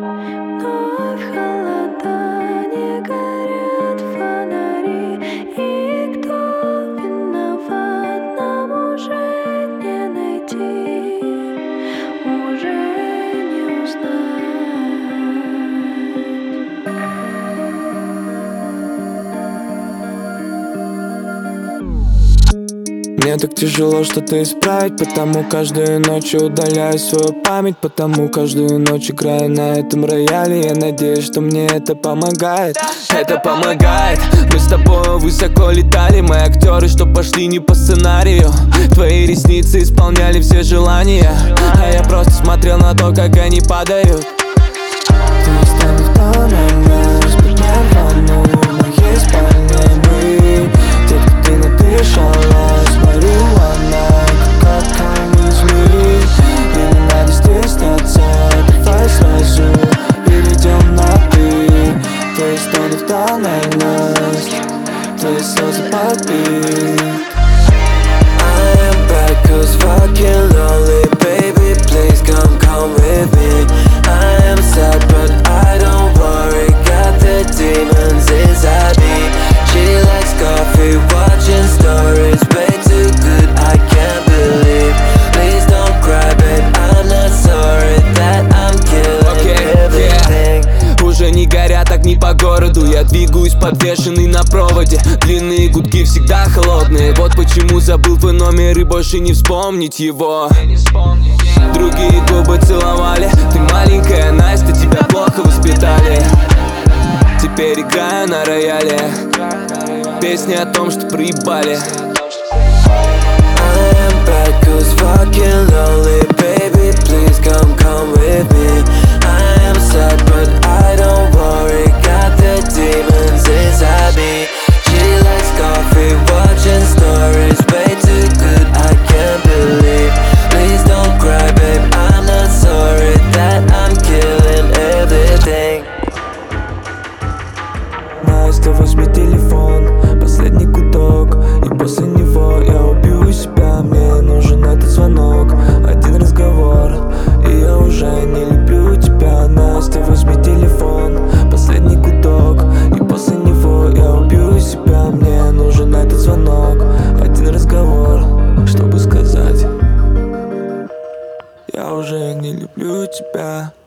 Вновь холода, не горят фонари. И кто виноват, нам уже не найти, уже не узнать. Мне так тяжело что-то исправить, потому каждую ночь удаляю свою память, потому каждую ночь играю на этом рояле. Я надеюсь, что мне это помогает. Это помогает. Мы с тобой высоко летали, мы актеры, что пошли не по сценарию. Твои ресницы исполняли все желания, а я просто смотрел на то, как они падают. Ты станешь в тоннеле, распутнем ванну в моей спальне. Мы, детка, ты надышалась марихуаной, как из me. И не надо стесняться, давай сразу перейдем на ты. Твои стоны в тоннельность, твои слезы под бит. I am back cause fucking lonely. Baby, please come with me. I am sad but I don't worry. Got the demons inside me. She likes coffee, watching stories. Way too good, I can't believe. Please don't cry, babe, I'm not sorry that I'm killing everything. Уже не горят огни по городу. Я двигаюсь подвешенный на проводе. Длинные гудки всегда холодные. Вот почему забыл твой номер и больше не вспомнить его. Другие губы целовали. Ты маленькая Настя, тебя плохо воспитали. Теперь играю на рояле песни о том, что проебали. I am back cause fucking lonely. Baby, please come with me. I am sad but I don't worry. Got the demons inside me. She likes coffee, watching stories. Way too good, I can't believe. Please don't cry, babe, I'm not sorry that I'm killing everything. Настя, возьми телефон, последний гудок, и после него я убью себя. Мне нужен этот звонок, один разговор, и я уже не люблю тебя. Настя, возьми телефон, последний гудок, и после него я убью себя. Мне нужен этот звонок, один разговор, чтобы сказать: я уже не люблю тебя.